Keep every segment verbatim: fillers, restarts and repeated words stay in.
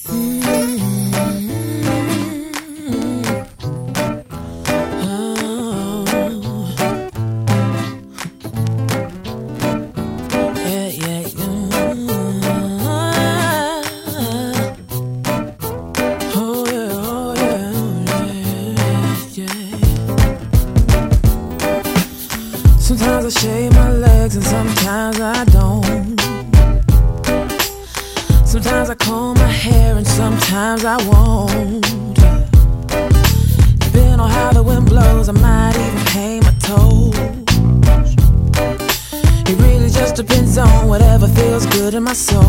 Sometimes I shave my legs and sometimes I don't. Sometimes I comb my hair and sometimes I won't. Depending on how the wind blows, I might even paint my toes. It really just depends on whatever feels good in my soul.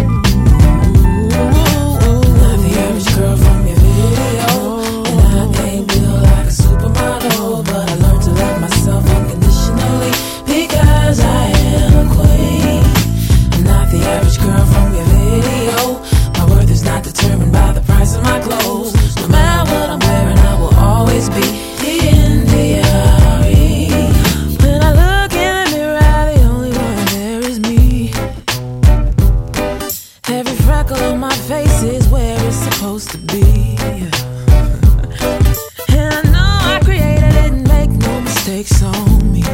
Not the average girl from your video, and I ain't built like a supermodel, but I learned to love myself unconditionally because I am a queen. I'm not the average girl from your video. My worth is not determined by the price of my clothes. No matter what I'm wearing, I will always be in the R E. When I look in the mirror, the only one there is me. Every freckle on my face is where it's supposed to be. And I know I created it and make no mistakes on me.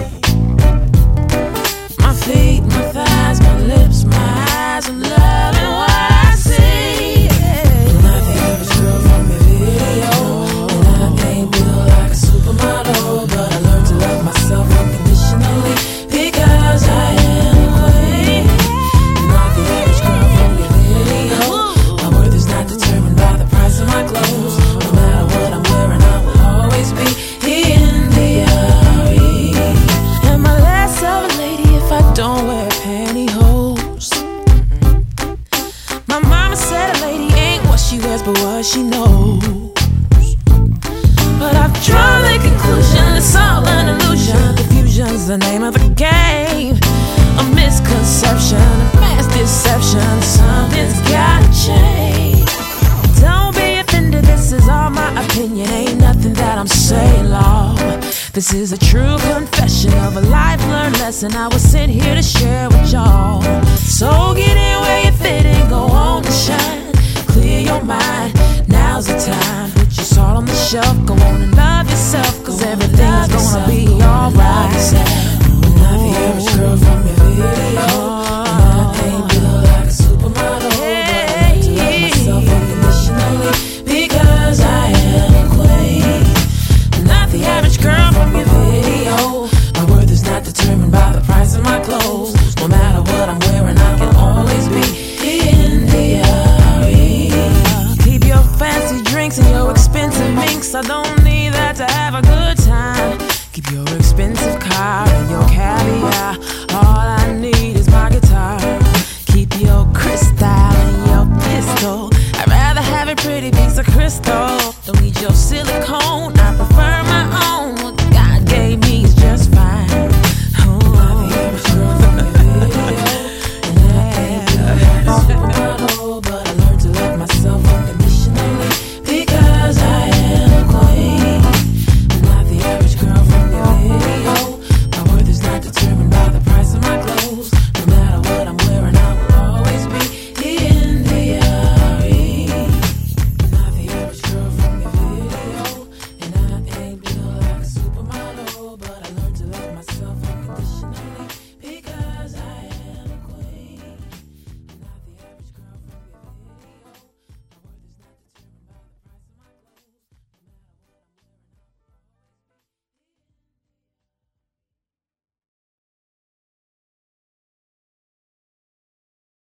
My feet, my thighs, my lips, my eyes, I'm loving what I see. I'm not the average girl from your video, and I ain't built like a supermodel, but I learned to love myself unconditionally because I am a queen. I'm not the average girl from your video. My worth is not determined by the price of my clothes. No matter what I'm wearing, I will always be in the R E. Am I less of a lady if I don't wear pantyhose? My mama said a lady ain't what she wears but what she knows. But I've drawn the conclusion it's all an illusion. Confusion's the name of the game. A misconception, a mass deception. Something's gotta change. Don't be offended, this is all my opinion. Ain't nothing that I'm saying, Lord. This is a true confession of a life learned lesson I was sent here to share with y'all. So get in where you fit